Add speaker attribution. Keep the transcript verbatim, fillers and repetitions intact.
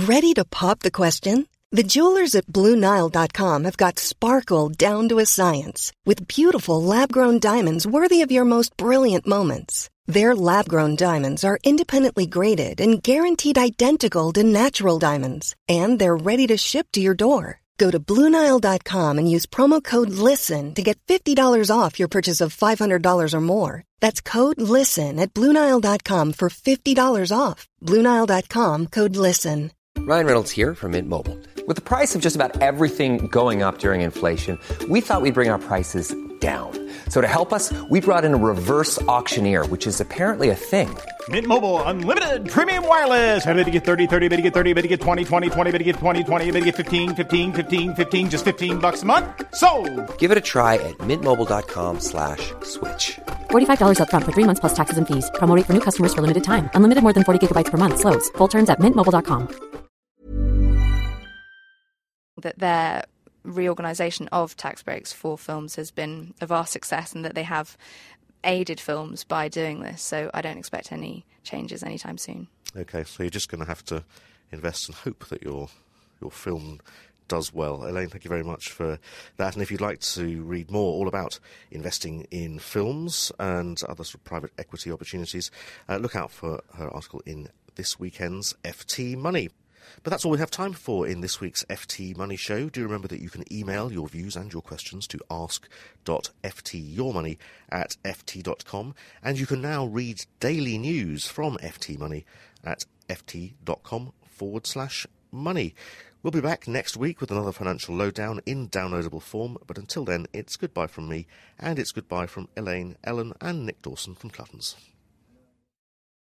Speaker 1: Ready to pop the question? The jewelers at Blue Nile dot com have got sparkle down to a science with beautiful lab-grown diamonds worthy of your most brilliant moments. Their lab-grown diamonds are independently graded and guaranteed identical to natural diamonds, and they're ready to ship to your door. Go to Blue Nile dot com and use promo code LISTEN to get fifty dollars off your purchase of five hundred dollars or more. That's code LISTEN at Blue Nile dot com for fifty dollars off. Blue Nile dot com, code LISTEN.
Speaker 2: Ryan Reynolds here from Mint Mobile. With the price of just about everything going up during inflation, we thought we'd bring our prices down. So to help us, we brought in a reverse auctioneer, which is apparently a thing.
Speaker 3: Mint Mobile Unlimited Premium Wireless. How to get thirty, thirty, how to get thirty, how to get twenty, twenty, twenty, how to get twenty, twenty, how to get fifteen, fifteen, fifteen, fifteen, just fifteen bucks a month? Sold!
Speaker 2: Give it a try at mintmobile.com slash switch.
Speaker 4: forty-five dollars up front for three months plus taxes and fees. Promo rate for new customers for limited time. Unlimited more than forty gigabytes per month. Slows full terms at mint mobile dot com.
Speaker 5: That their reorganisation of tax breaks for films has been a vast success, and that they have aided films by doing this. So I don't expect any changes anytime soon.
Speaker 6: Okay, so you're just going to have to invest and hope that your your film does well. Elaine, thank you very much for that. And if you'd like to read more all about investing in films and other sort of private equity opportunities, uh, look out for her article in this weekend's F T Money. But that's all we have time for in this week's F T Money Show. Do remember that you can email your views and your questions to ask dot f t your money at f t dot com. And you can now read daily news from F T Money at ft.com forward slash money. We'll be back next week with another financial lowdown in downloadable form. But until then, it's goodbye from me, and it's goodbye from Elaine, Ellen and Nick Dawson from Cluttons.